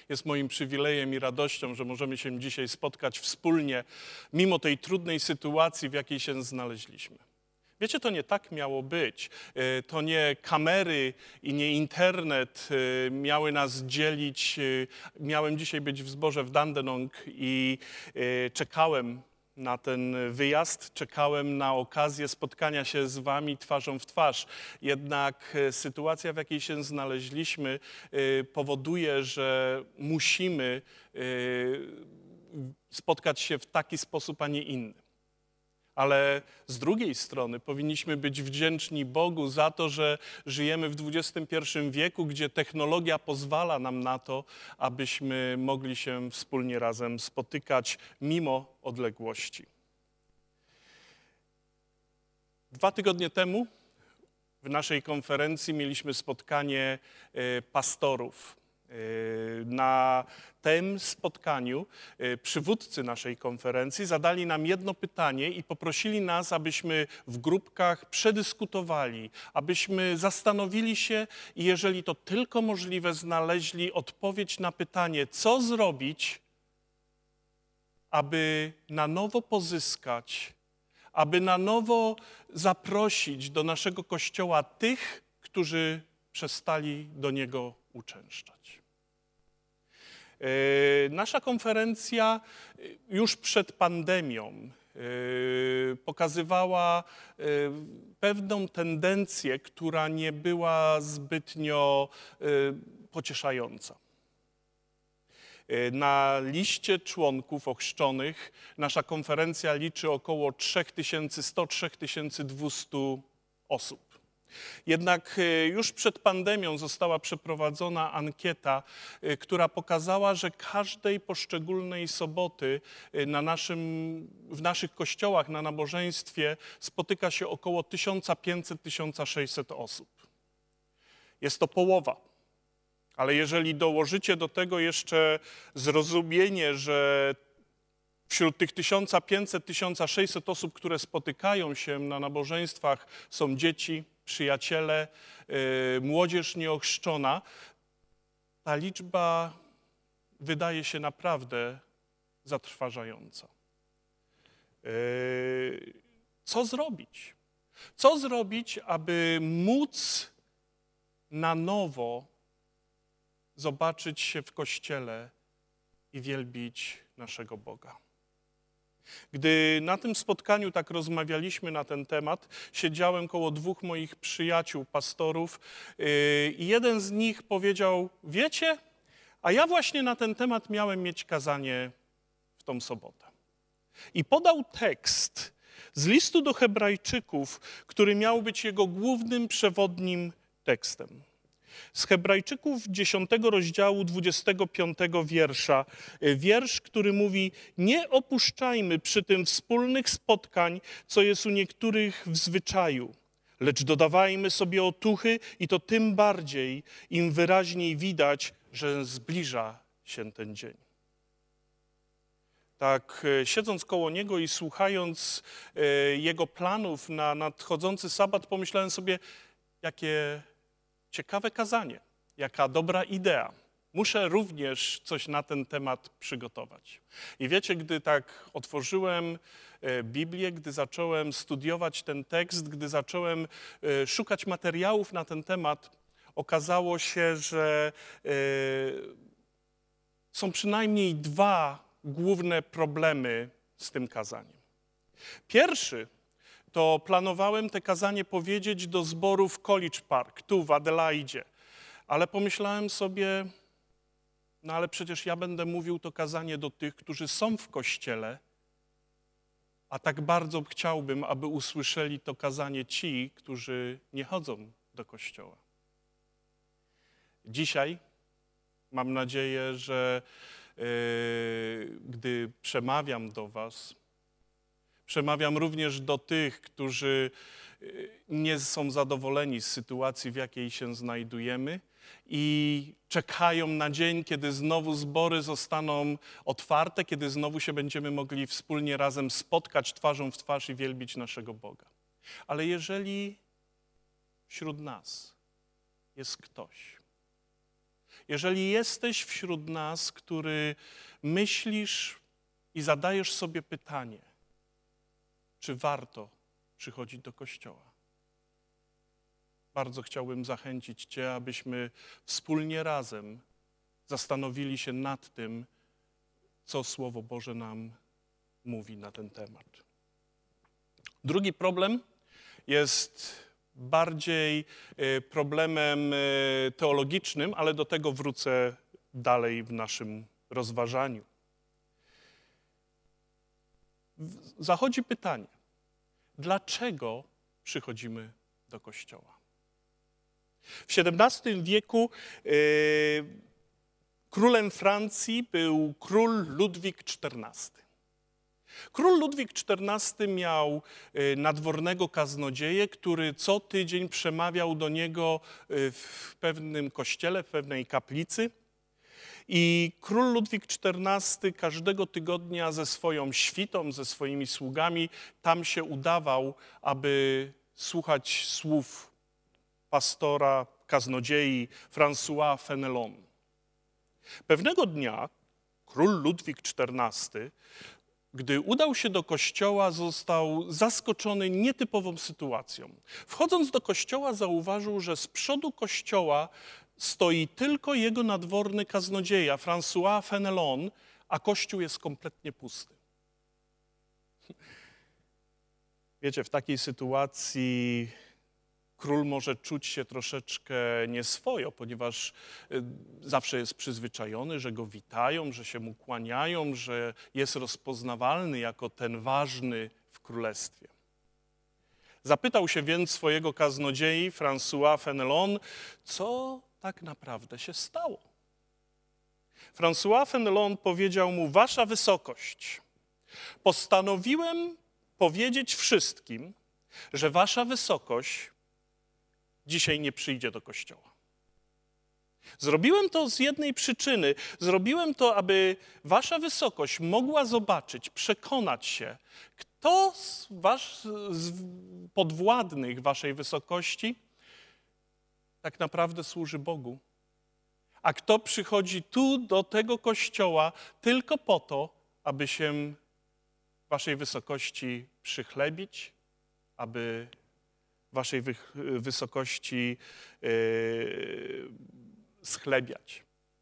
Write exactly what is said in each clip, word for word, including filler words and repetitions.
Jest moim przywilejem i radością, że możemy się dzisiaj spotkać wspólnie, mimo tej trudnej sytuacji, w jakiej się znaleźliśmy. Wiecie, to nie tak miało być. To nie kamery i nie internet miały nas dzielić. Miałem dzisiaj być w zborze w Dandenong i czekałem na ten wyjazd, czekałem na okazję spotkania się z wami twarzą w twarz. Jednak sytuacja, w jakiej się znaleźliśmy, powoduje, że musimy spotkać się w taki sposób, a nie inny. Ale z drugiej strony powinniśmy być wdzięczni Bogu za to, że żyjemy w dwudziestym pierwszym wieku, gdzie technologia pozwala nam na to, abyśmy mogli się wspólnie razem spotykać mimo odległości. Dwa tygodnie temu w naszej konferencji mieliśmy spotkanie pastorów. Na tym spotkaniu przywódcy naszej konferencji zadali nam jedno pytanie i poprosili nas, abyśmy w grupkach przedyskutowali, abyśmy zastanowili się i jeżeli to tylko możliwe, znaleźli odpowiedź na pytanie, co zrobić, aby na nowo pozyskać, aby na nowo zaprosić do naszego Kościoła tych, którzy przestali do niego uczęszczać. Nasza konferencja już przed pandemią pokazywała pewną tendencję, która nie była zbytnio pocieszająca. Na liście członków ochrzczonych nasza konferencja liczy około trzy tysiące sto do trzech tysięcy dwustu osób. Jednak już przed pandemią została przeprowadzona ankieta, która pokazała, że każdej poszczególnej soboty na naszym, w naszych kościołach na nabożeństwie spotyka się około tysiąc pięćset do tysiąc sześćset osób. Jest to połowa. Ale jeżeli dołożycie do tego jeszcze zrozumienie, że wśród tych tysiąc pięćset do tysiąc sześćset osób, które spotykają się na nabożeństwach, są dzieci, przyjaciele, yy, młodzież nieochrzczona, ta liczba wydaje się naprawdę zatrważająca. Yy, co zrobić? Co zrobić, aby móc na nowo zobaczyć się w Kościele i wielbić naszego Boga? Gdy na tym spotkaniu tak rozmawialiśmy na ten temat, siedziałem koło dwóch moich przyjaciół, pastorów i jeden z nich powiedział, wiecie, a ja właśnie na ten temat miałem mieć kazanie w tą sobotę. I podał tekst z listu do Hebrajczyków, który miał być jego głównym przewodnim tekstem. Z Hebrajczyków dziesiątego rozdziału dwudziestego piątego wiersza, wiersz, który mówi: nie opuszczajmy przy tym wspólnych spotkań, co jest u niektórych w zwyczaju, lecz dodawajmy sobie otuchy i to tym bardziej, im wyraźniej widać, że zbliża się ten dzień. Tak, siedząc koło niego i słuchając jego planów na nadchodzący sabat, pomyślałem sobie, jakie ciekawe kazanie, jaka dobra idea. Muszę również coś na ten temat przygotować. I wiecie, gdy tak otworzyłem Biblię, gdy zacząłem studiować ten tekst, gdy zacząłem szukać materiałów na ten temat, okazało się, że są przynajmniej dwa główne problemy z tym kazaniem. Pierwszy to planowałem te kazanie powiedzieć do zboru w College Park, tu w Adelaidzie. Ale pomyślałem sobie, no ale przecież ja będę mówił to kazanie do tych, którzy są w Kościele, a tak bardzo chciałbym, aby usłyszeli to kazanie ci, którzy nie chodzą do Kościoła. Dzisiaj mam nadzieję, że yy, gdy przemawiam do was, przemawiam również do tych, którzy nie są zadowoleni z sytuacji, w jakiej się znajdujemy i czekają na dzień, kiedy znowu zbory zostaną otwarte, kiedy znowu się będziemy mogli wspólnie razem spotkać twarzą w twarz i wielbić naszego Boga. Ale jeżeli wśród nas jest ktoś, Jeżeli jesteś wśród nas, który myślisz i zadajesz sobie pytanie, czy warto przychodzić do kościoła, bardzo chciałbym zachęcić Cię, abyśmy wspólnie razem zastanowili się nad tym, co Słowo Boże nam mówi na ten temat. Drugi problem jest bardziej problemem teologicznym, ale do tego wrócę dalej w naszym rozważaniu. Zachodzi pytanie, dlaczego przychodzimy do kościoła? W siedemnastym wieku yy, królem Francji był król Ludwik czternasty. Król Ludwik czternasty miał nadwornego kaznodzieję, który co tydzień przemawiał do niego w pewnym kościele, w pewnej kaplicy. I król Ludwik czternasty każdego tygodnia ze swoją świtą, ze swoimi sługami tam się udawał, aby słuchać słów pastora, kaznodziei François Fenelon. Pewnego dnia król Ludwik czternasty, gdy udał się do kościoła, został zaskoczony nietypową sytuacją. Wchodząc do kościoła, zauważył, że z przodu kościoła stoi tylko jego nadworny kaznodzieja, François Fenelon, a kościół jest kompletnie pusty. Wiecie, w takiej sytuacji król może czuć się troszeczkę nieswojo, ponieważ zawsze jest przyzwyczajony, że go witają, że się mu kłaniają, że jest rozpoznawalny jako ten ważny w królestwie. Zapytał się więc swojego kaznodziei, François Fenelon, co tak naprawdę się stało. François Fenelon powiedział mu: Wasza Wysokość, postanowiłem powiedzieć wszystkim, że Wasza Wysokość dzisiaj nie przyjdzie do kościoła. Zrobiłem to z jednej przyczyny. Zrobiłem to, aby Wasza Wysokość mogła zobaczyć, przekonać się, kto z, was, z podwładnych Waszej Wysokości tak naprawdę służy Bogu, a kto przychodzi tu do tego kościoła tylko po to, aby się Waszej Wysokości przychlebić, aby Waszej wy Wysokości yy, schlebiać.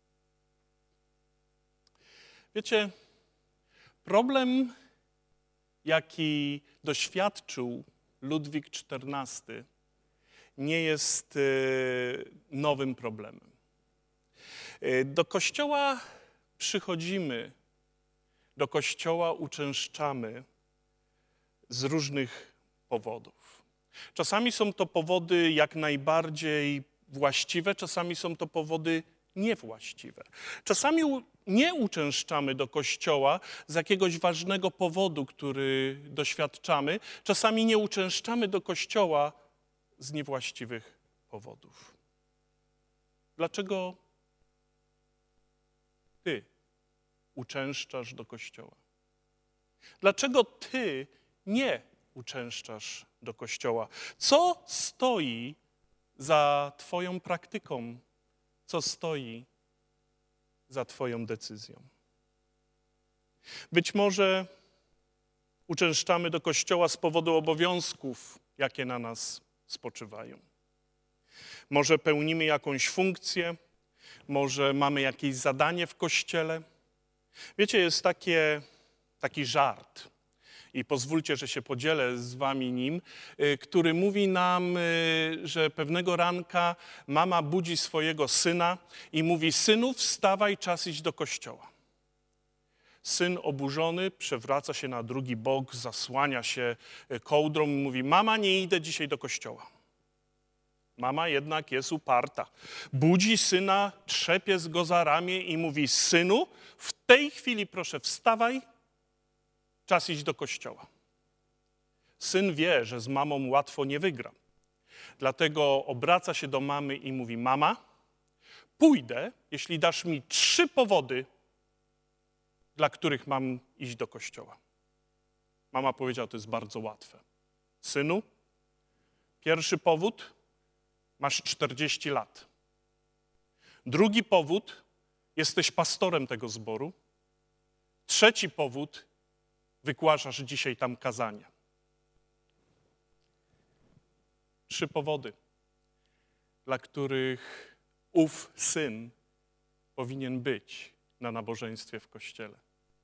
Wiecie, problem, jaki doświadczył Ludwik czternasty, nie jest yy, nowym problemem. Yy, do kościoła przychodzimy, do kościoła uczęszczamy z różnych powodów. Czasami są to powody jak najbardziej właściwe, czasami są to powody niewłaściwe. Czasami nie uczęszczamy do kościoła z jakiegoś ważnego powodu, który doświadczamy. Czasami nie uczęszczamy do kościoła z niewłaściwych powodów. Dlaczego ty uczęszczasz do kościoła? Dlaczego ty nie uczęszczasz do kościoła? Co stoi za twoją praktyką? Co stoi za twoją decyzją? Być może uczęszczamy do kościoła z powodu obowiązków, jakie na nas spoczywają. Może pełnimy jakąś funkcję, może mamy jakieś zadanie w kościele. Wiecie, jest takie, taki żart i pozwólcie, że się podzielę z wami nim, który mówi nam, że pewnego ranka mama budzi swojego syna i mówi: synu, wstawaj, czas iść do kościoła. Syn oburzony przewraca się na drugi bok, zasłania się kołdrą i mówi: mama, nie idę dzisiaj do kościoła. Mama jednak jest uparta. Budzi syna, trzepie go za ramię i mówi: synu, w tej chwili proszę wstawaj, czas iść do kościoła. Syn wie, że z mamą łatwo nie wygra. Dlatego obraca się do mamy i mówi: mama, pójdę, jeśli dasz mi trzy powody, dla których mam iść do kościoła. Mama powiedziała: to jest bardzo łatwe. Synu, pierwszy powód, masz czterdzieści lat. Drugi powód, jesteś pastorem tego zboru. Trzeci powód, wygłaszasz dzisiaj tam kazania. Trzy powody, dla których ów syn powinien być na nabożeństwie w kościele.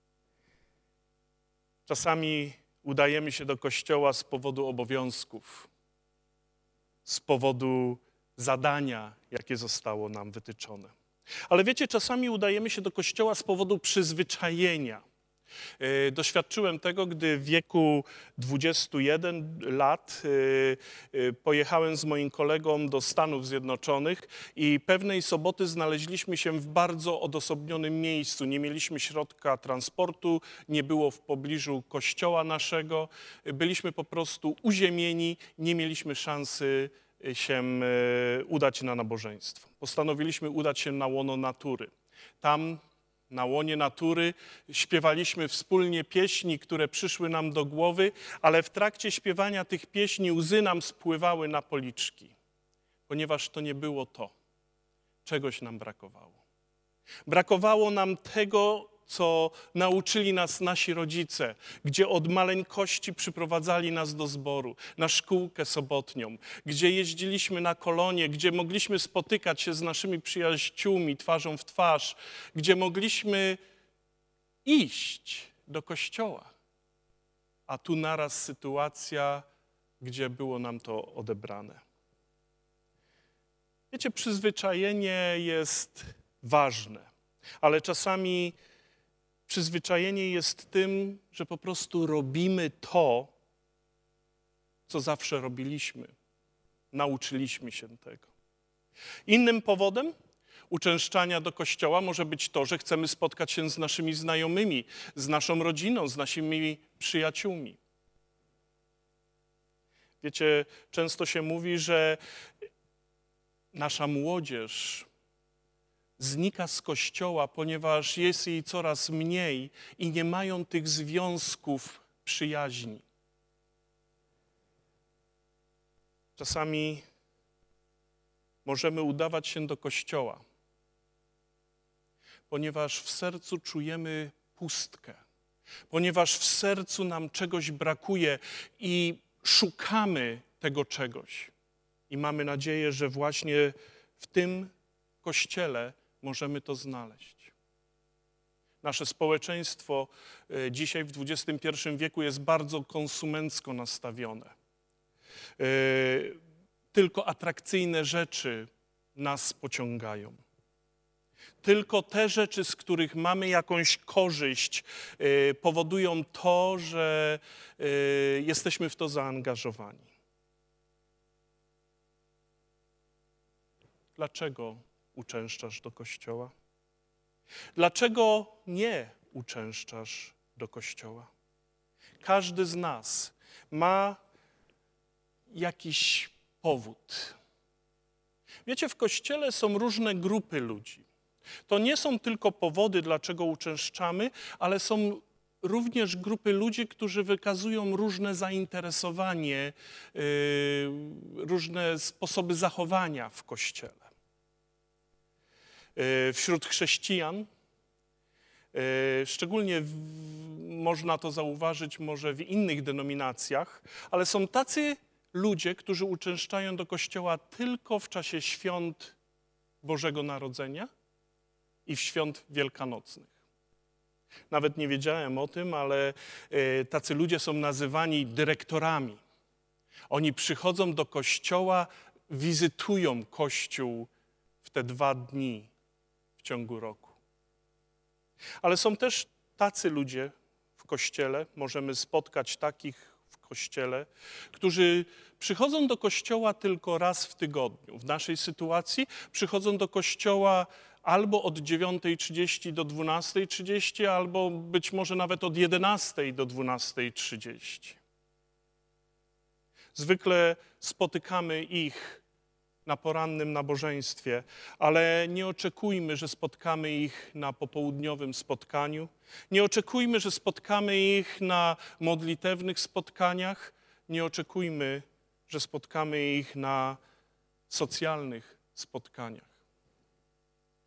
Czasami udajemy się do kościoła z powodu obowiązków, z powodu zadania, jakie zostało nam wytyczone. Ale wiecie, czasami udajemy się do kościoła z powodu przyzwyczajenia. Doświadczyłem tego, gdy w wieku dwudziestu jeden lat pojechałem z moim kolegą do Stanów Zjednoczonych i pewnej soboty znaleźliśmy się w bardzo odosobnionym miejscu. Nie mieliśmy środka transportu, nie było w pobliżu kościoła naszego. Byliśmy po prostu uziemieni, nie mieliśmy szansy się udać na nabożeństwo. Postanowiliśmy udać się na łono natury. Tam na łonie natury śpiewaliśmy wspólnie pieśni, które przyszły nam do głowy, ale w trakcie śpiewania tych pieśni łzy nam spływały na policzki, ponieważ to nie było to. Czegoś nam brakowało. Brakowało nam tego, co nauczyli nas nasi rodzice, gdzie od maleńkości przyprowadzali nas do zboru, na szkółkę sobotnią, gdzie jeździliśmy na kolonie, gdzie mogliśmy spotykać się z naszymi przyjaciółmi twarzą w twarz, gdzie mogliśmy iść do kościoła. A tu naraz sytuacja, gdzie było nam to odebrane. Wiecie, przyzwyczajenie jest ważne, ale czasami przyzwyczajenie jest tym, że po prostu robimy to, co zawsze robiliśmy. Nauczyliśmy się tego. Innym powodem uczęszczania do kościoła może być to, że chcemy spotkać się z naszymi znajomymi, z naszą rodziną, z naszymi przyjaciółmi. Wiecie, często się mówi, że nasza młodzież znika z kościoła, ponieważ jest jej coraz mniej i nie mają tych związków przyjaźni. Czasami możemy udawać się do kościoła, ponieważ w sercu czujemy pustkę, ponieważ w sercu nam czegoś brakuje i szukamy tego czegoś. I mamy nadzieję, że właśnie w tym kościele możemy to znaleźć. Nasze społeczeństwo dzisiaj w dwudziestym pierwszym wieku jest bardzo konsumencko nastawione. Tylko atrakcyjne rzeczy nas pociągają. Tylko te rzeczy, z których mamy jakąś korzyść, powodują to, że jesteśmy w to zaangażowani. Dlaczego uczęszczasz do kościoła? Dlaczego nie uczęszczasz do kościoła? Każdy z nas ma jakiś powód. Wiecie, w kościele są różne grupy ludzi. To nie są tylko powody, dlaczego uczęszczamy, ale są również grupy ludzi, którzy wykazują różne zainteresowanie, yy, różne sposoby zachowania w kościele. Wśród chrześcijan, szczególnie w, można to zauważyć może w innych denominacjach, ale są tacy ludzie, którzy uczęszczają do kościoła tylko w czasie świąt Bożego Narodzenia i w świąt wielkanocnych. Nawet nie wiedziałem o tym, ale tacy ludzie są nazywani dyrektorami. Oni przychodzą do kościoła, wizytują kościół w te dwa dni w ciągu roku. Ale są też tacy ludzie w kościele, możemy spotkać takich w kościele, którzy przychodzą do kościoła tylko raz w tygodniu. W naszej sytuacji przychodzą do kościoła albo od dziewiątej trzydzieści do dwunastej trzydzieści, albo być może nawet od jedenastej do dwunastej trzydzieści. Zwykle spotykamy ich na porannym nabożeństwie, ale nie oczekujmy, że spotkamy ich na popołudniowym spotkaniu. Nie oczekujmy, że spotkamy ich na modlitewnych spotkaniach. Nie oczekujmy, że spotkamy ich na socjalnych spotkaniach.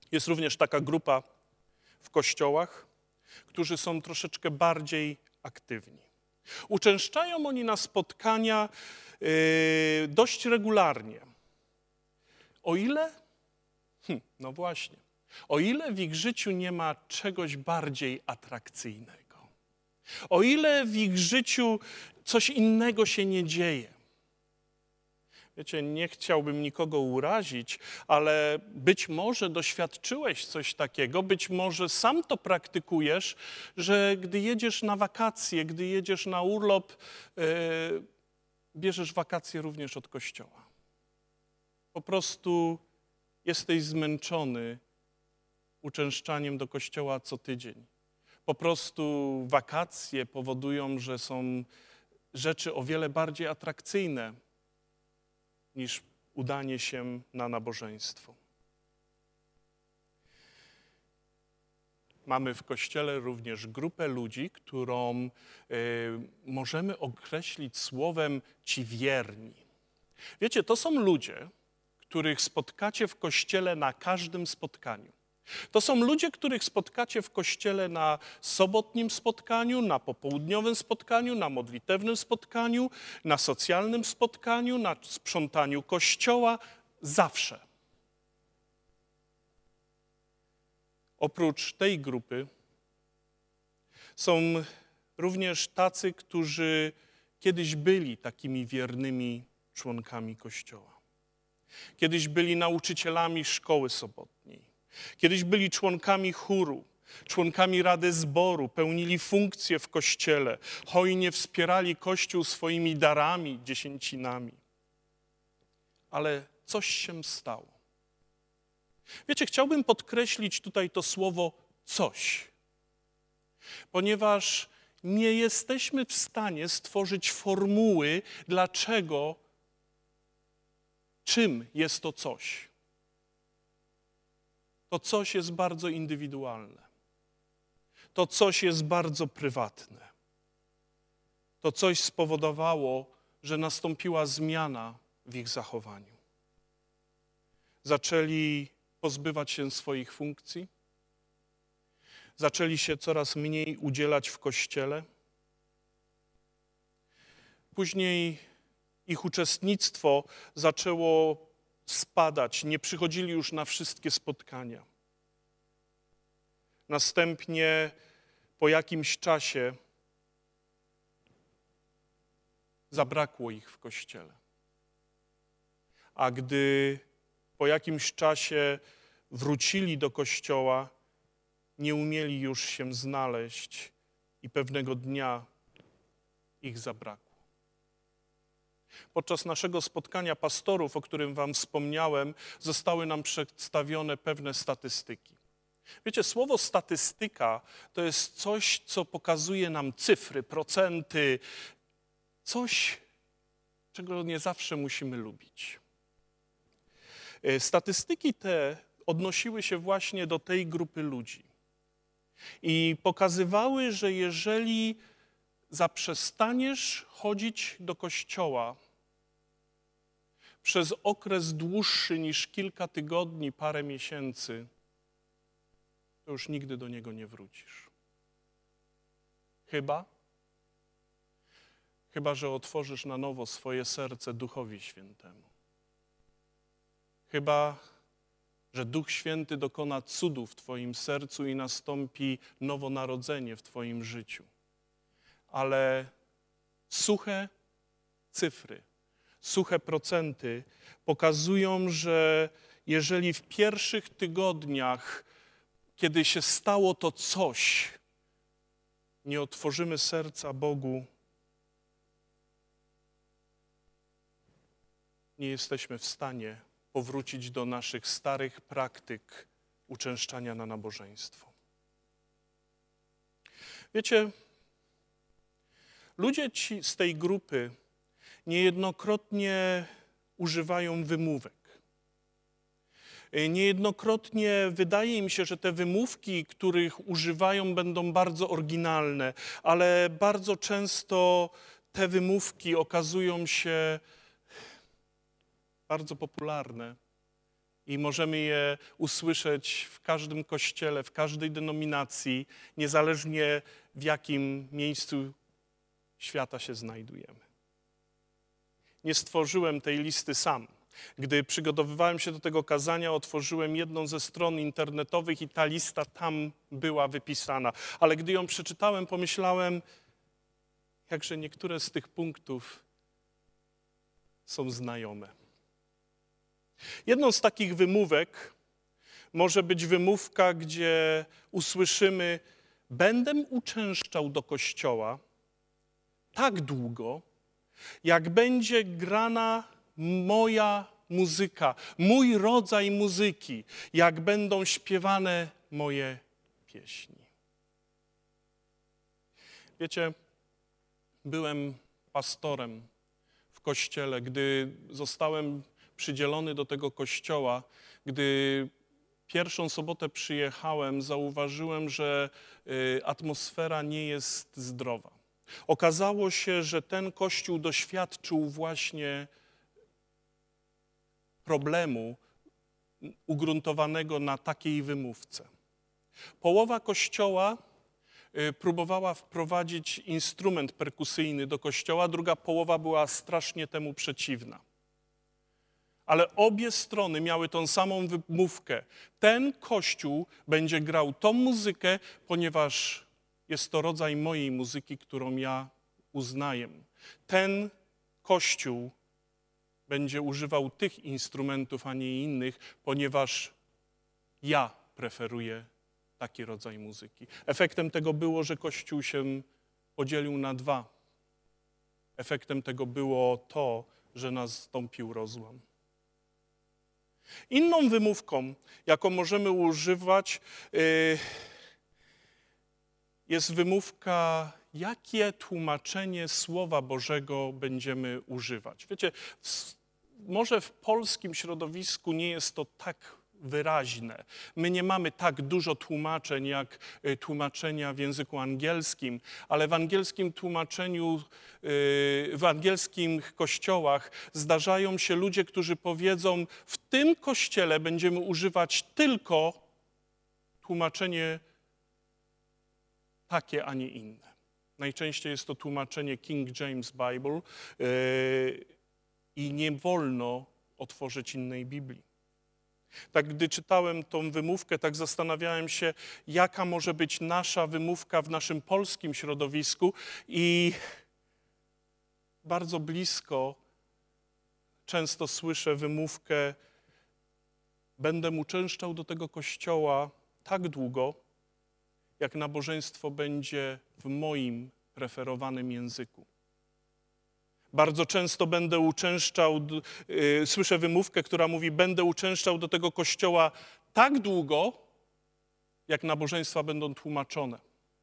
Jest również taka grupa w kościołach, którzy są troszeczkę bardziej aktywni. Uczęszczają oni na spotkania yy, dość regularnie. O ile? Hm, no właśnie. O ile w ich życiu nie ma czegoś bardziej atrakcyjnego. O ile w ich życiu coś innego się nie dzieje. Wiecie, nie chciałbym nikogo urazić, ale być może doświadczyłeś coś takiego, być może sam to praktykujesz, że gdy jedziesz na wakacje, gdy jedziesz na urlop, yy, bierzesz wakacje również od kościoła. Po prostu jesteś zmęczony uczęszczaniem do kościoła co tydzień. Po prostu wakacje powodują, że są rzeczy o wiele bardziej atrakcyjne niż udanie się na nabożeństwo. Mamy w Kościele również grupę ludzi, którą y, możemy określić słowem ci wierni. Wiecie, to są ludzie, których spotkacie w Kościele na każdym spotkaniu. To są ludzie, których spotkacie w Kościele na sobotnim spotkaniu, na popołudniowym spotkaniu, na modlitewnym spotkaniu, na socjalnym spotkaniu, na sprzątaniu Kościoła, zawsze. Oprócz tej grupy są również tacy, którzy kiedyś byli takimi wiernymi członkami Kościoła. Kiedyś byli nauczycielami szkoły sobotniej. Kiedyś byli członkami chóru, członkami rady zboru, pełnili funkcje w Kościele, hojnie wspierali Kościół swoimi darami, dziesięcinami. Ale coś się stało. Wiecie, chciałbym podkreślić tutaj to słowo coś, ponieważ nie jesteśmy w stanie stworzyć formuły, dlaczego, czym jest to coś. To coś jest bardzo indywidualne. To coś jest bardzo prywatne. To coś spowodowało, że nastąpiła zmiana w ich zachowaniu. Zaczęli pozbywać się swoich funkcji, zaczęli się coraz mniej udzielać w Kościele. Później ich uczestnictwo zaczęło spadać, nie przychodzili już na wszystkie spotkania. Następnie po jakimś czasie zabrakło ich w Kościele. A gdy po jakimś czasie wrócili do Kościoła, nie umieli już się znaleźć i pewnego dnia ich zabrakło. Podczas naszego spotkania pastorów, o którym wam wspomniałem, zostały nam przedstawione pewne statystyki. Wiecie, słowo statystyka to jest coś, co pokazuje nam cyfry, procenty, coś, czego nie zawsze musimy lubić. Statystyki te odnosiły się właśnie do tej grupy ludzi i pokazywały, że jeżeli zaprzestaniesz chodzić do kościoła przez okres dłuższy niż kilka tygodni, parę miesięcy, to już nigdy do niego nie wrócisz. Chyba, chyba że otworzysz na nowo swoje serce Duchowi Świętemu. Chyba, że Duch Święty dokona cudu w twoim sercu i nastąpi nowonarodzenie w twoim życiu. Ale suche cyfry, suche procenty pokazują, że jeżeli w pierwszych tygodniach, kiedy się stało to coś, nie otworzymy serca Bogu, nie jesteśmy w stanie powrócić do naszych starych praktyk uczęszczania na nabożeństwo. Wiecie, ludzie ci z tej grupy niejednokrotnie używają wymówek. Niejednokrotnie wydaje im się, że te wymówki, których używają, będą bardzo oryginalne, ale bardzo często te wymówki okazują się bardzo popularne i możemy je usłyszeć w każdym kościele, w każdej denominacji, niezależnie w jakim miejscu świata się znajdujemy. Nie stworzyłem tej listy sam. Gdy przygotowywałem się do tego kazania, otworzyłem jedną ze stron internetowych i ta lista tam była wypisana. Ale gdy ją przeczytałem, pomyślałem, jakże niektóre z tych punktów są znajome. Jedną z takich wymówek może być wymówka, gdzie usłyszymy: będę uczęszczał do kościoła tak długo, jak będzie grana moja muzyka, mój rodzaj muzyki, jak będą śpiewane moje pieśni. Wiecie, byłem pastorem w kościele, gdy zostałem przydzielony do tego kościoła, gdy pierwszą sobotę przyjechałem, zauważyłem, że y, atmosfera nie jest zdrowa. Okazało się, że ten kościół doświadczył właśnie problemu ugruntowanego na takiej wymówce. Połowa kościoła y, próbowała wprowadzić instrument perkusyjny do kościoła, druga połowa była strasznie temu przeciwna. Ale obie strony miały tą samą wymówkę. Ten kościół będzie grał tą muzykę, ponieważ jest to rodzaj mojej muzyki, którą ja uznaję. Ten kościół będzie używał tych instrumentów, a nie innych, ponieważ ja preferuję taki rodzaj muzyki. Efektem tego było, że kościół się podzielił na dwa. Efektem tego było to, że nastąpił rozłam. Inną wymówką, jaką możemy używać, yy, jest wymówka, jakie tłumaczenie Słowa Bożego będziemy używać. Wiecie, w, może w polskim środowisku nie jest to tak wyraźne. My nie mamy tak dużo tłumaczeń jak y, tłumaczenia w języku angielskim, ale w angielskim tłumaczeniu, y, w angielskich kościołach zdarzają się ludzie, którzy powiedzą: w tym kościele będziemy używać tylko tłumaczenie takie, a nie inne. Najczęściej jest to tłumaczenie King James Bible yy, i nie wolno otworzyć innej Biblii. Tak, gdy czytałem tą wymówkę, tak zastanawiałem się, jaka może być nasza wymówka w naszym polskim środowisku, i bardzo blisko często słyszę wymówkę: będę uczęszczał do tego kościoła tak długo, jak nabożeństwo będzie w moim preferowanym języku. Bardzo często będę uczęszczał, yy, słyszę wymówkę, która mówi: będę uczęszczał do tego kościoła tak długo, jak nabożeństwa będą tłumaczone.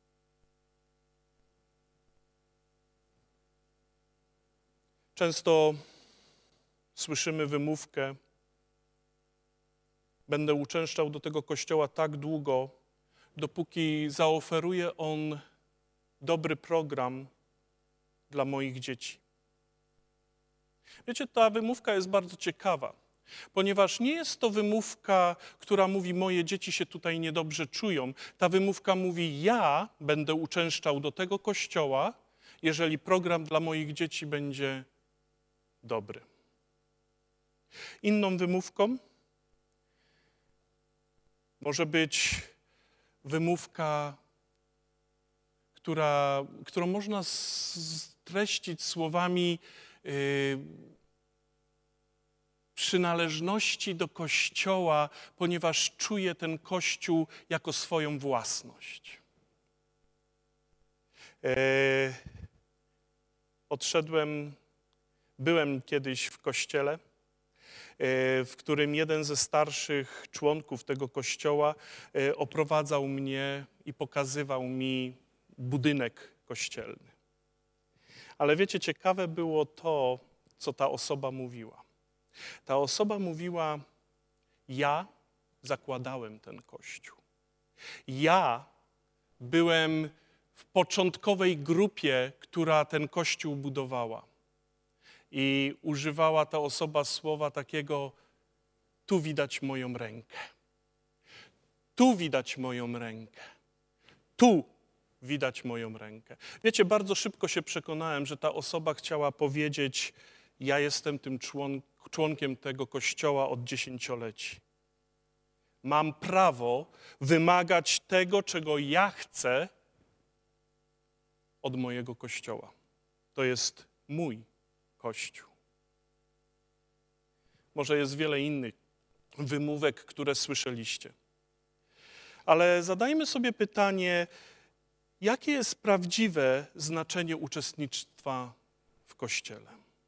Często słyszymy wymówkę: będę uczęszczał do tego kościoła tak długo, dopóki zaoferuje on dobry program dla moich dzieci. Wiecie, ta wymówka jest bardzo ciekawa, ponieważ nie jest to wymówka, która mówi: moje dzieci się tutaj niedobrze czują. Ta wymówka mówi: ja będę uczęszczał do tego kościoła, jeżeli program dla moich dzieci będzie dobry. Inną wymówką może być wymówka, która, którą można streścić słowami yy, przynależności do Kościoła, ponieważ czuję ten Kościół jako swoją własność. Yy, odszedłem, byłem kiedyś w kościele, w którym jeden ze starszych członków tego kościoła oprowadzał mnie i pokazywał mi budynek kościelny. Ale wiecie, ciekawe było to, co ta osoba mówiła. Ta osoba mówiła: ja zakładałem ten kościół. Ja byłem w początkowej grupie, która ten kościół budowała. I używała ta osoba słowa takiego: tu widać moją rękę. Tu widać moją rękę. Tu widać moją rękę. Wiecie, bardzo szybko się przekonałem, że ta osoba chciała powiedzieć, ja jestem tym człon, członkiem tego kościoła od dziesięcioleci. Mam prawo wymagać tego, czego ja chcę od mojego kościoła. To jest mój kościół. Może jest wiele innych wymówek, które słyszeliście. Ale zadajmy sobie pytanie, jakie jest prawdziwe znaczenie uczestnictwa w Kościele?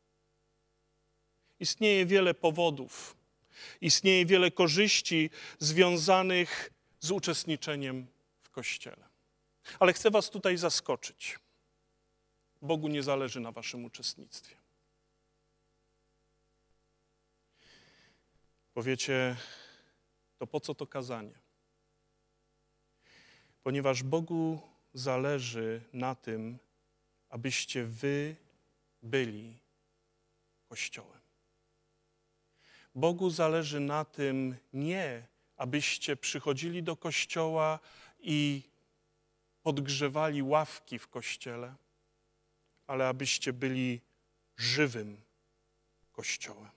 Istnieje wiele powodów, istnieje wiele korzyści związanych z uczestniczeniem w Kościele. Ale chcę was tutaj zaskoczyć. Bogu nie zależy na waszym uczestnictwie. Powiecie, to po co to kazanie? Ponieważ Bogu zależy na tym, abyście wy byli Kościołem. Bogu zależy na tym nie, abyście przychodzili do Kościoła i podgrzewali ławki w Kościele, ale abyście byli żywym Kościołem.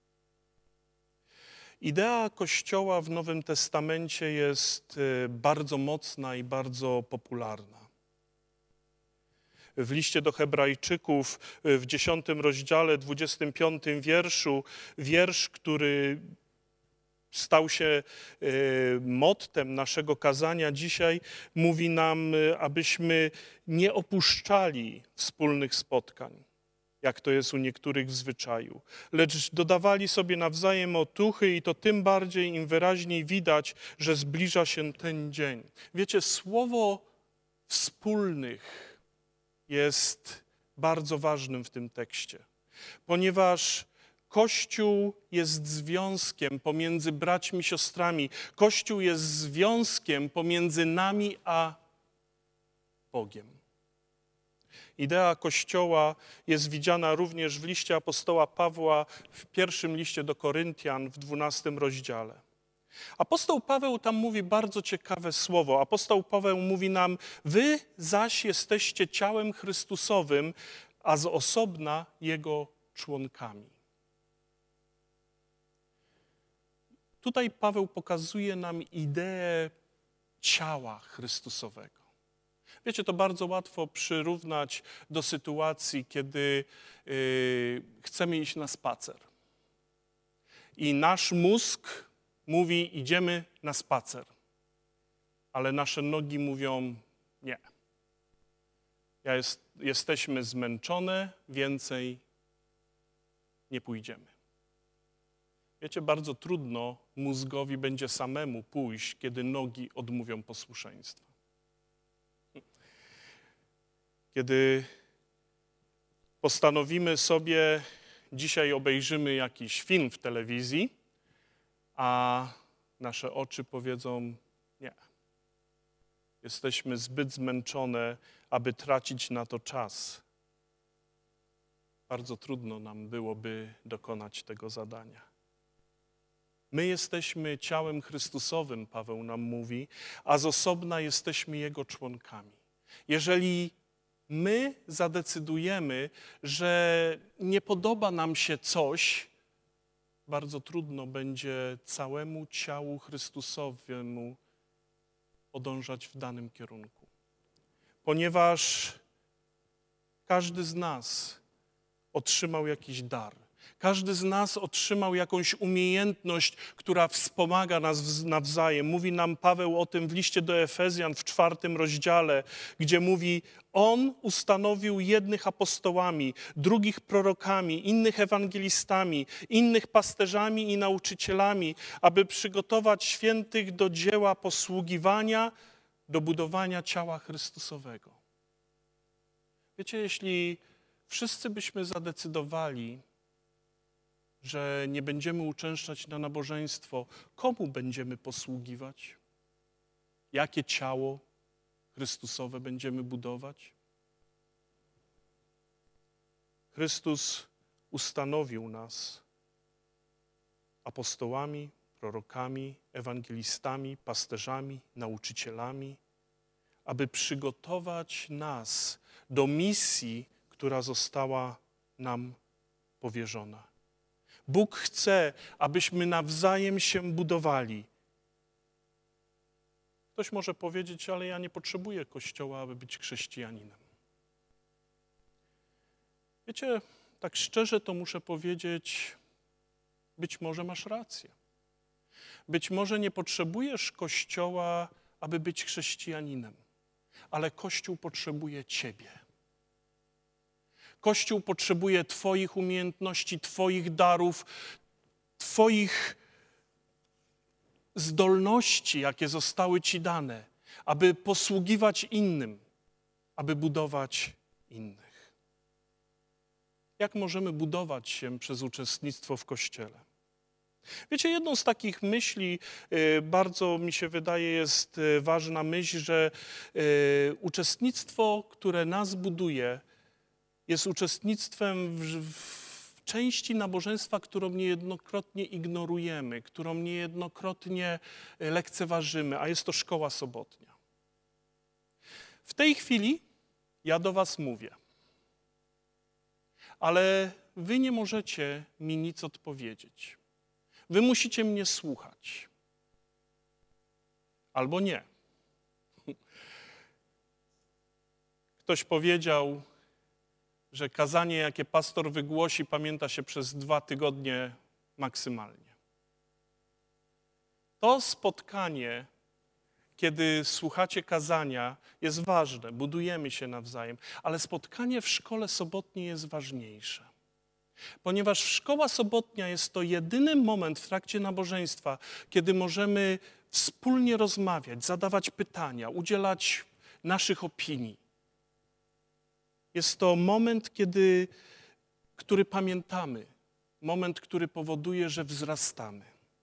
Idea Kościoła w Nowym Testamencie jest bardzo mocna i bardzo popularna. W liście do Hebrajczyków w dziesiątym rozdziale, dwudziestym piątym wierszu, wiersz, który stał się mottem naszego kazania dzisiaj, mówi nam, abyśmy nie opuszczali wspólnych spotkań, jak to jest u niektórych w zwyczaju, lecz dodawali sobie nawzajem otuchy i to tym bardziej im wyraźniej widać, że zbliża się ten dzień. Wiecie, słowo wspólnych jest bardzo ważnym w tym tekście, ponieważ Kościół jest związkiem pomiędzy braćmi i siostrami. Kościół jest związkiem pomiędzy nami a Bogiem. Idea Kościoła jest widziana również w liście apostoła Pawła w pierwszym liście do Koryntian w dwunastym rozdziale. Apostoł Paweł tam mówi bardzo ciekawe słowo. Apostoł Paweł mówi nam, wy zaś jesteście ciałem Chrystusowym, a z osobna Jego członkami. Tutaj Paweł pokazuje nam ideę ciała Chrystusowego. Wiecie, to bardzo łatwo przyrównać do sytuacji, kiedy yy, chcemy iść na spacer. I nasz mózg mówi, idziemy na spacer. Ale nasze nogi mówią, nie. Ja jest, jesteśmy zmęczone, więcej nie pójdziemy. Wiecie, bardzo trudno mózgowi będzie samemu pójść, kiedy nogi odmówią posłuszeństwa. Kiedy postanowimy sobie, dzisiaj obejrzymy jakiś film w telewizji, a nasze oczy powiedzą nie. Jesteśmy zbyt zmęczone, aby tracić na to czas. Bardzo trudno nam byłoby dokonać tego zadania. My jesteśmy ciałem Chrystusowym, Paweł nam mówi, a z osobna jesteśmy Jego członkami. Jeżeli my zadecydujemy, że nie podoba nam się coś, bardzo trudno będzie całemu ciału Chrystusowemu podążać w danym kierunku. Ponieważ każdy z nas otrzymał jakiś dar. Każdy z nas otrzymał jakąś umiejętność, która wspomaga nas nawzajem. Mówi nam Paweł o tym w liście do Efezjan w czwartym rozdziale, gdzie mówi, on ustanowił jednych apostołami, drugich prorokami, innych ewangelistami, innych pasterzami i nauczycielami, aby przygotować świętych do dzieła posługiwania, do budowania ciała Chrystusowego. Wiecie, jeśli wszyscy byśmy zadecydowali, że nie będziemy uczęszczać na nabożeństwo, komu będziemy posługiwać? Jakie ciało Chrystusowe będziemy budować? Chrystus ustanowił nas, apostołami, prorokami, ewangelistami, pasterzami, nauczycielami, aby przygotować nas do misji, która została nam powierzona. Bóg chce, abyśmy nawzajem się budowali. Ktoś może powiedzieć, ale ja nie potrzebuję Kościoła, aby być chrześcijaninem. Wiecie, tak szczerze to muszę powiedzieć, być może masz rację. Być może nie potrzebujesz Kościoła, aby być chrześcijaninem, ale Kościół potrzebuje ciebie. Kościół potrzebuje twoich umiejętności, twoich darów, twoich zdolności, jakie zostały ci dane, aby posługiwać innym, aby budować innych. Jak możemy budować się przez uczestnictwo w Kościele? Wiecie, jedną z takich myśli, bardzo mi się wydaje, jest ważna myśl, że uczestnictwo, które nas buduje, jest uczestnictwem w, w części nabożeństwa, którą niejednokrotnie ignorujemy, którą niejednokrotnie lekceważymy, a jest to szkoła sobotnia. W tej chwili ja do was mówię, ale wy nie możecie mi nic odpowiedzieć. Wy musicie mnie słuchać. Albo nie. Ktoś powiedział, że kazanie, jakie pastor wygłosi, pamięta się przez dwa tygodnie maksymalnie. To spotkanie, kiedy słuchacie kazania, jest ważne, budujemy się nawzajem, ale spotkanie w szkole sobotniej jest ważniejsze. Ponieważ szkoła sobotnia jest to jedyny moment w trakcie nabożeństwa, kiedy możemy wspólnie rozmawiać, zadawać pytania, udzielać naszych opinii. Jest to moment, kiedy, który pamiętamy, moment, który powoduje, że wzrastamy.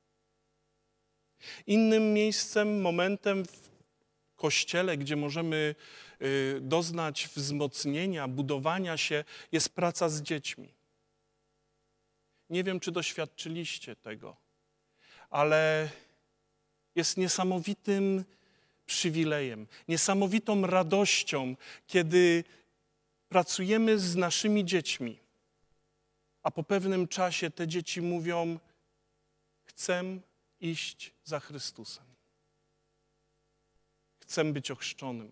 Innym miejscem, momentem w Kościele, gdzie możemy y, doznać wzmocnienia, budowania się, jest praca z dziećmi. Nie wiem, czy doświadczyliście tego, ale jest niesamowitym przywilejem, niesamowitą radością, kiedy pracujemy z naszymi dziećmi, a po pewnym czasie te dzieci mówią: chcę iść za Chrystusem. Chcę być ochrzczonym.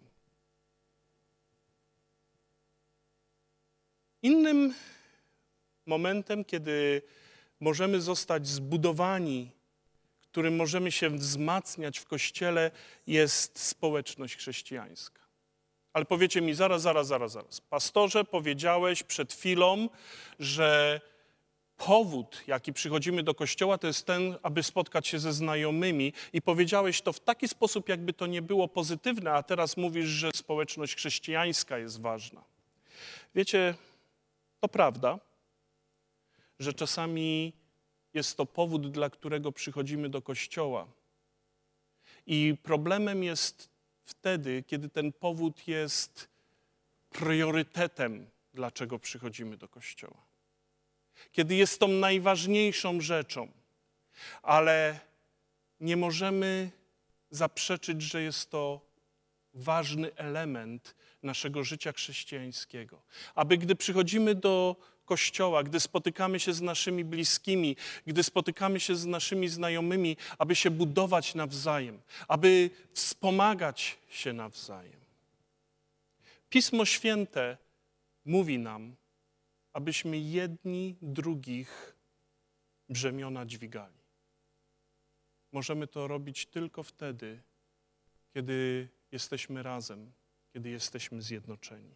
Innym momentem, kiedy możemy zostać zbudowani, którym możemy się wzmacniać w Kościele, jest społeczność chrześcijańska. Ale powiecie mi, zaraz, zaraz, zaraz, zaraz. Pastorze, powiedziałeś przed chwilą, że powód, jaki przychodzimy do Kościoła, to jest ten, aby spotkać się ze znajomymi, i powiedziałeś to w taki sposób, jakby to nie było pozytywne, a teraz mówisz, że społeczność chrześcijańska jest ważna. Wiecie, to prawda, że czasami jest to powód, dla którego przychodzimy do Kościoła. I problemem jest wtedy, kiedy ten powód jest priorytetem, dlaczego przychodzimy do Kościoła. Kiedy jest tą najważniejszą rzeczą, ale nie możemy zaprzeczyć, że jest to ważny element naszego życia chrześcijańskiego. Aby gdy przychodzimy do Kościoła, gdy spotykamy się z naszymi bliskimi, gdy spotykamy się z naszymi znajomymi, aby się budować nawzajem, aby wspomagać się nawzajem. Pismo Święte mówi nam, abyśmy jedni drugich brzemiona dźwigali. Możemy to robić tylko wtedy, kiedy jesteśmy razem, kiedy jesteśmy zjednoczeni.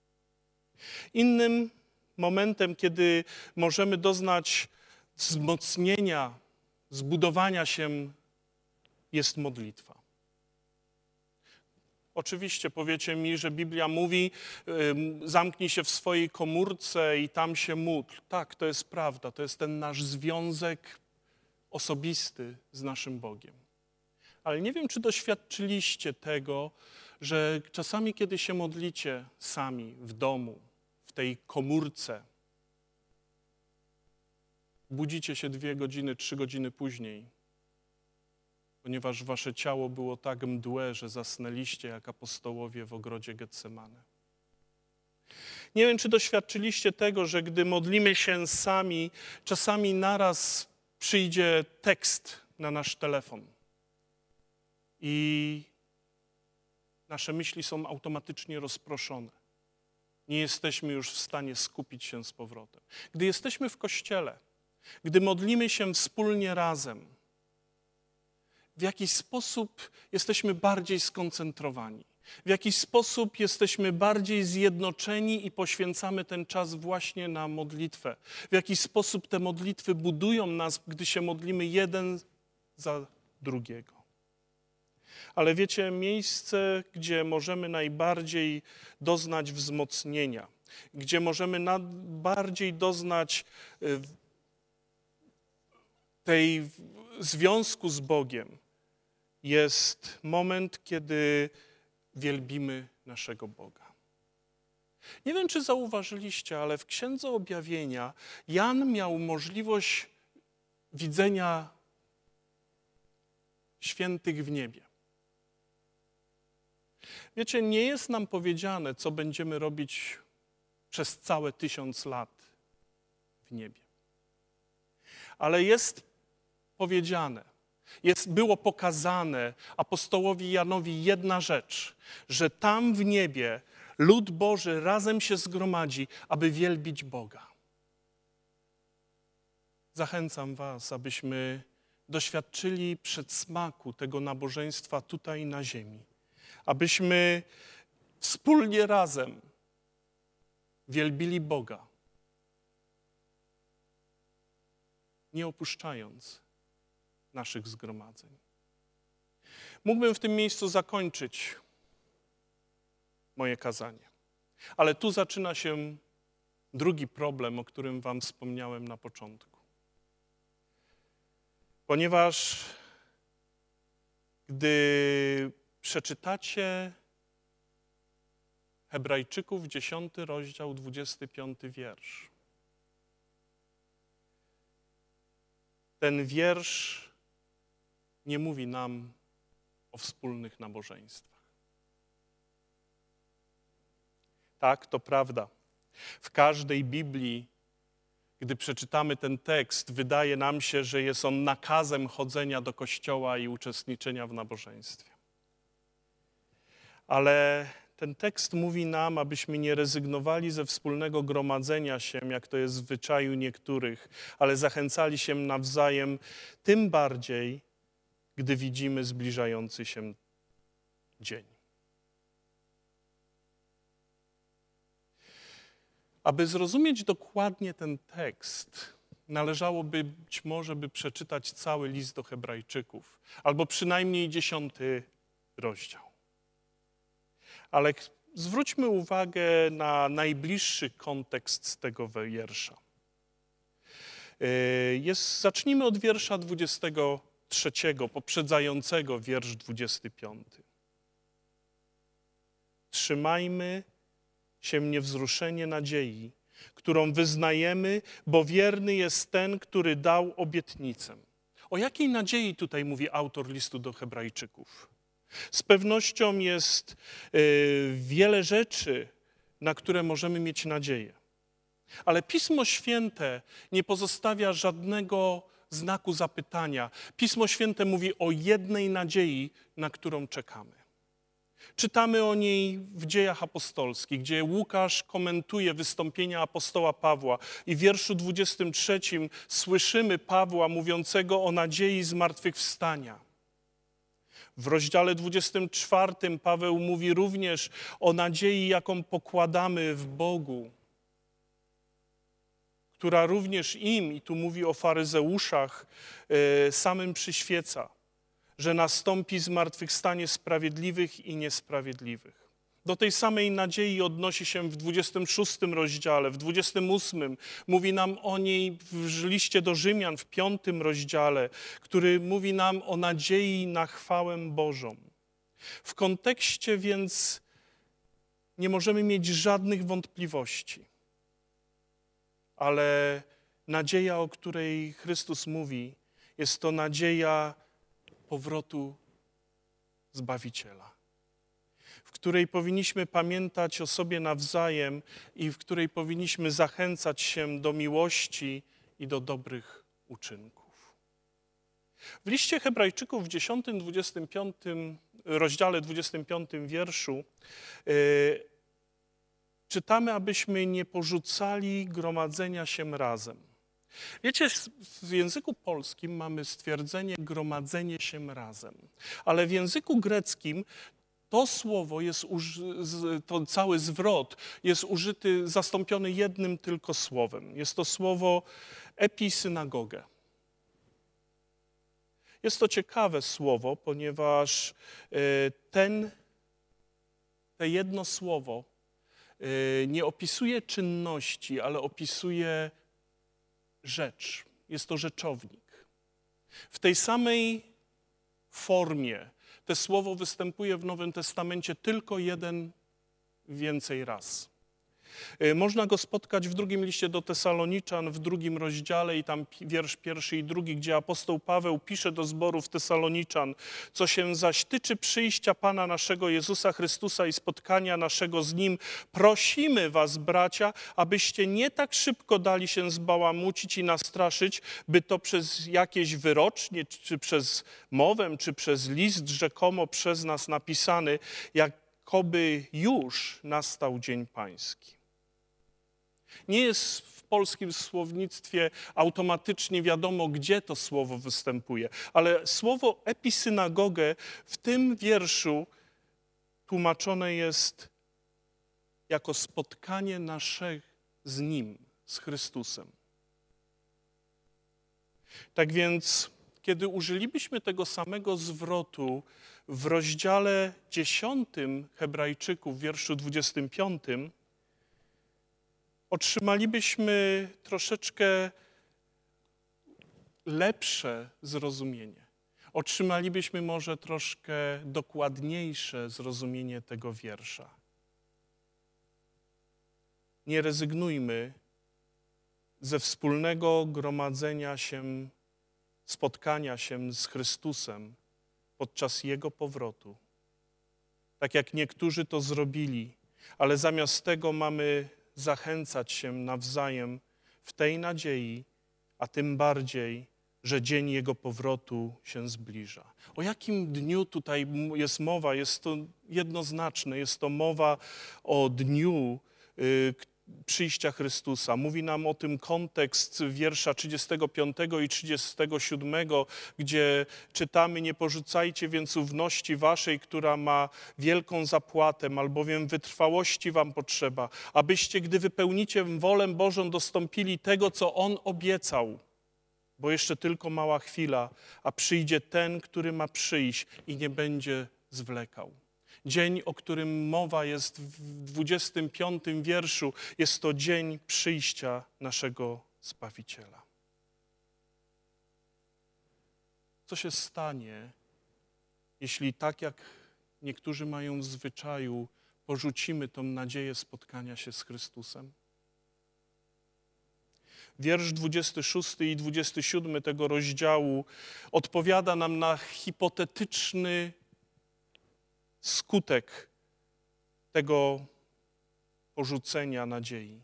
Innym momentem, kiedy możemy doznać wzmocnienia, zbudowania się, jest modlitwa. Oczywiście powiecie mi, że Biblia mówi, zamknij się w swojej komórce i tam się módl. Tak, to jest prawda, to jest ten nasz związek osobisty z naszym Bogiem. Ale nie wiem, czy doświadczyliście tego, że czasami, kiedy się modlicie sami w domu, w tej komórce, budzicie się dwie godziny, trzy godziny później, ponieważ wasze ciało było tak mdłe, że zasnęliście jak apostołowie w ogrodzie Getsemane. Nie wiem, czy doświadczyliście tego, że gdy modlimy się sami, czasami naraz przyjdzie tekst na nasz telefon i nasze myśli są automatycznie rozproszone. Nie jesteśmy już w stanie skupić się z powrotem. Gdy jesteśmy w kościele, gdy modlimy się wspólnie razem, w jakiś sposób jesteśmy bardziej skoncentrowani. W jakiś sposób jesteśmy bardziej zjednoczeni i poświęcamy ten czas właśnie na modlitwę. W jakiś sposób te modlitwy budują nas, gdy się modlimy jeden za drugiego. Ale wiecie, miejsce, gdzie możemy najbardziej doznać wzmocnienia, gdzie możemy najbardziej doznać tej związku z Bogiem, jest moment, kiedy wielbimy naszego Boga. Nie wiem, czy zauważyliście, ale w Księdze Objawienia Jan miał możliwość widzenia świętych w niebie. Wiecie, nie jest nam powiedziane, co będziemy robić przez całe tysiąc lat w niebie. Ale jest powiedziane, jest, było pokazane apostołowi Janowi jedna rzecz, że tam w niebie lud Boży razem się zgromadzi, aby wielbić Boga. Zachęcam was, abyśmy doświadczyli przedsmaku tego nabożeństwa tutaj na ziemi. Abyśmy wspólnie razem wielbili Boga, nie opuszczając naszych zgromadzeń. Mógłbym w tym miejscu zakończyć moje kazanie, ale tu zaczyna się drugi problem, o którym wam wspomniałem na początku. Ponieważ gdy przeczytacie Hebrajczyków, dziesiąty rozdział, dwudziesty piąty wiersz. Ten wiersz nie mówi nam o wspólnych nabożeństwach. Tak, to prawda. W każdej Biblii, gdy przeczytamy ten tekst, wydaje nam się, że jest on nakazem chodzenia do kościoła i uczestniczenia w nabożeństwie. Ale ten tekst mówi nam, abyśmy nie rezygnowali ze wspólnego gromadzenia się, jak to jest w zwyczaju niektórych, ale zachęcali się nawzajem, tym bardziej, gdy widzimy zbliżający się dzień. Aby zrozumieć dokładnie ten tekst, należałoby być może by przeczytać cały list do Hebrajczyków, albo przynajmniej dziesiąty rozdział. Ale zwróćmy uwagę na najbliższy kontekst tego wiersza. Jest, zacznijmy od wiersza dwudziestego trzeciego, poprzedzającego wiersz dwudziesty piąty. Trzymajmy się niewzruszenie nadziei, którą wyznajemy, bo wierny jest ten, który dał obietnicę. O jakiej nadziei tutaj mówi autor listu do Hebrajczyków? Z pewnością jest y, wiele rzeczy, na które możemy mieć nadzieję. Ale Pismo Święte nie pozostawia żadnego znaku zapytania. Pismo Święte mówi o jednej nadziei, na którą czekamy. Czytamy o niej w Dziejach Apostolskich, gdzie Łukasz komentuje wystąpienia apostoła Pawła i w wierszu dwudziestym trzecim słyszymy Pawła mówiącego o nadziei zmartwychwstania. W rozdziale dwudziestym czwartym Paweł mówi również o nadziei, jaką pokładamy w Bogu, która również im, i tu mówi o faryzeuszach, yy, samym przyświeca, że nastąpi zmartwychwstanie sprawiedliwych i niesprawiedliwych. Do tej samej nadziei odnosi się w dwudziestym szóstym rozdziale, w dwudziestym ósmym mówi nam o niej w liście do Rzymian, w piątym rozdziale, który mówi nam o nadziei na chwałę Bożą. W kontekście więc nie możemy mieć żadnych wątpliwości, ale Nadzieja, o której Chrystus mówi, jest to nadzieja powrotu Zbawiciela, w której powinniśmy pamiętać o sobie nawzajem i w której powinniśmy zachęcać się do miłości i do dobrych uczynków. W liście Hebrajczyków w dziesiątym, dwudziestym piątym rozdziale, dwudziestym piątym wierszu yy, czytamy, abyśmy nie porzucali gromadzenia się razem. Wiecie, w języku polskim mamy stwierdzenie gromadzenie się razem, ale w języku greckim to słowo jest, to cały zwrot jest użyty, zastąpiony jednym tylko słowem. Jest to słowo episynagogę. Jest to ciekawe słowo, ponieważ ten, to jedno słowo nie opisuje czynności, ale opisuje rzecz. Jest to rzeczownik. W tej samej formie to słowo występuje w Nowym Testamencie tylko jeden więcej raz. Można go spotkać w drugim liście do Tesaloniczan, w drugim rozdziale i tam wiersz pierwszy i drugi, gdzie apostoł Paweł pisze do zborów Tesaloniczan: co się zaś tyczy przyjścia Pana naszego Jezusa Chrystusa i spotkania naszego z Nim, prosimy was, bracia, abyście nie tak szybko dali się zbałamucić i nastraszyć, by to przez jakieś wyrocznie, czy przez mowę, czy przez list rzekomo przez nas napisany, jakoby już nastał dzień Pański. Nie jest w polskim słownictwie automatycznie wiadomo, gdzie to słowo występuje, ale słowo episynagogę w tym wierszu tłumaczone jest jako spotkanie nasze z Nim, z Chrystusem. Tak więc, kiedy użylibyśmy tego samego zwrotu w rozdziale dziesiątym Hebrajczyków, w wierszu dwudziestym piątym, otrzymalibyśmy troszeczkę lepsze zrozumienie. Otrzymalibyśmy może troszkę dokładniejsze zrozumienie tego wiersza. Nie rezygnujmy ze wspólnego gromadzenia się, spotkania się z Chrystusem podczas Jego powrotu. Tak jak niektórzy to zrobili, ale zamiast tego mamy zachęcać się nawzajem w tej nadziei, a tym bardziej, że dzień Jego powrotu się zbliża. O jakim dniu tutaj jest mowa? Jest to jednoznaczne, jest to mowa o dniu y, przyjścia Chrystusa. Mówi nam o tym kontekst wiersza trzydziestego piątego i trzydziestego siódmego, gdzie czytamy: nie porzucajcie więc ufności waszej, która ma wielką zapłatę, albowiem wytrwałości wam potrzeba, abyście, gdy wypełnicie wolę Bożą, dostąpili tego, co On obiecał. Bo jeszcze tylko mała chwila, a przyjdzie ten, który ma przyjść i nie będzie zwlekał. Dzień, o którym mowa jest w dwudziestym piątym wierszu, jest to dzień przyjścia naszego Zbawiciela. Co się stanie, jeśli tak jak niektórzy mają w zwyczaju, porzucimy tą nadzieję spotkania się z Chrystusem? Wiersz dwudziesty szósty i dwudziesty siódmy tego rozdziału odpowiada nam na hipotetyczny skutek tego porzucenia nadziei.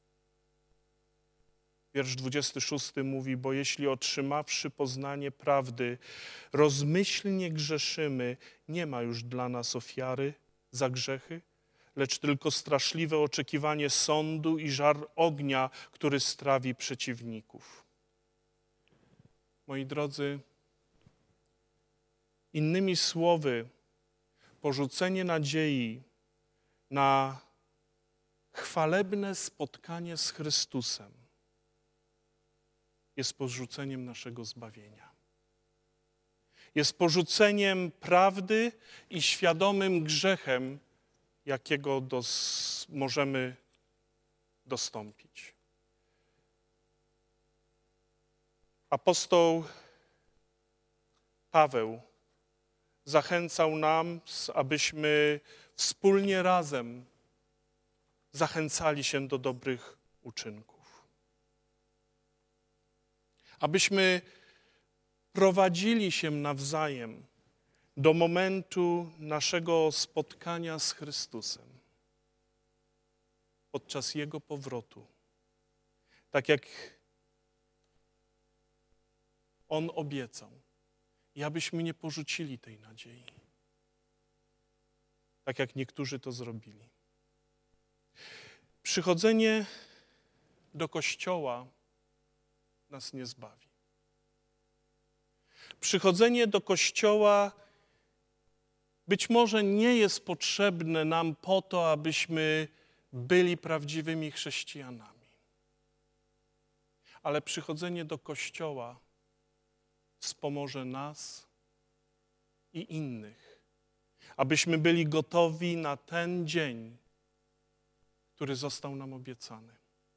Wiersz dwudziesty szósty mówi: bo jeśli otrzymawszy poznanie prawdy, rozmyślnie grzeszymy, nie ma już dla nas ofiary za grzechy, lecz tylko straszliwe oczekiwanie sądu i żar ognia, który strawi przeciwników. Moi drodzy, innymi słowy, porzucenie nadziei na chwalebne spotkanie z Chrystusem jest porzuceniem naszego zbawienia. Jest porzuceniem prawdy i świadomym grzechem, jakiego dos- możemy dostąpić. Apostoł Paweł zachęcał nam, abyśmy wspólnie razem zachęcali się do dobrych uczynków. abyśmy prowadzili się nawzajem do momentu naszego spotkania z Chrystusem podczas Jego powrotu. Tak jak On obiecał. I abyśmy nie porzucili tej nadziei. Tak jak niektórzy to zrobili. Przychodzenie do Kościoła nas nie zbawi. Przychodzenie do Kościoła być może nie jest potrzebne nam po to, abyśmy byli prawdziwymi chrześcijanami. Ale przychodzenie do Kościoła wspomoże nas i innych, abyśmy byli gotowi na ten dzień, który został nam obiecany.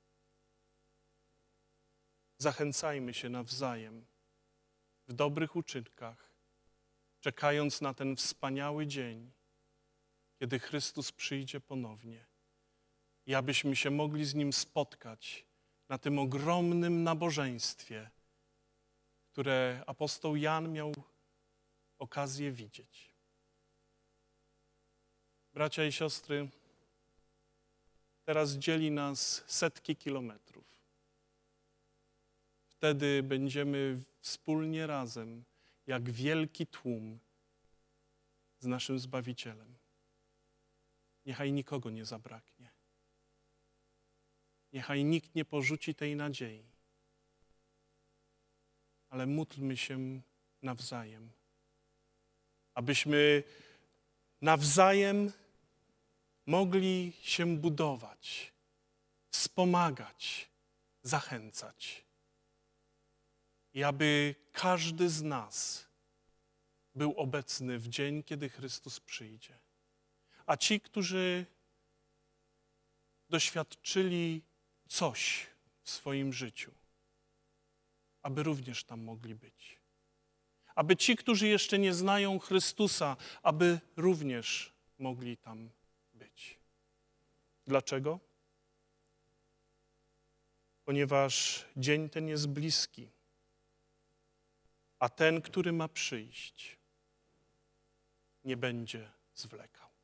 Zachęcajmy się nawzajem w dobrych uczynkach, czekając na ten wspaniały dzień, kiedy Chrystus przyjdzie ponownie i abyśmy się mogli z Nim spotkać na tym ogromnym nabożeństwie, które apostoł Jan miał okazję widzieć. Bracia i siostry, teraz dzieli nas setki kilometrów. Wtedy będziemy wspólnie razem, jak wielki tłum, z naszym Zbawicielem. Niechaj nikogo nie zabraknie. Niechaj nikt nie porzuci tej nadziei. Ale módlmy się nawzajem, abyśmy nawzajem mogli się budować, wspomagać, zachęcać. I aby każdy z nas był obecny w dzień, kiedy Chrystus przyjdzie. A ci, którzy doświadczyli coś w swoim życiu, aby również tam mogli być. Aby ci, którzy jeszcze nie znają Chrystusa, aby również mogli tam być. Dlaczego? Ponieważ dzień ten jest bliski, a ten, który ma przyjść, nie będzie zwlekał.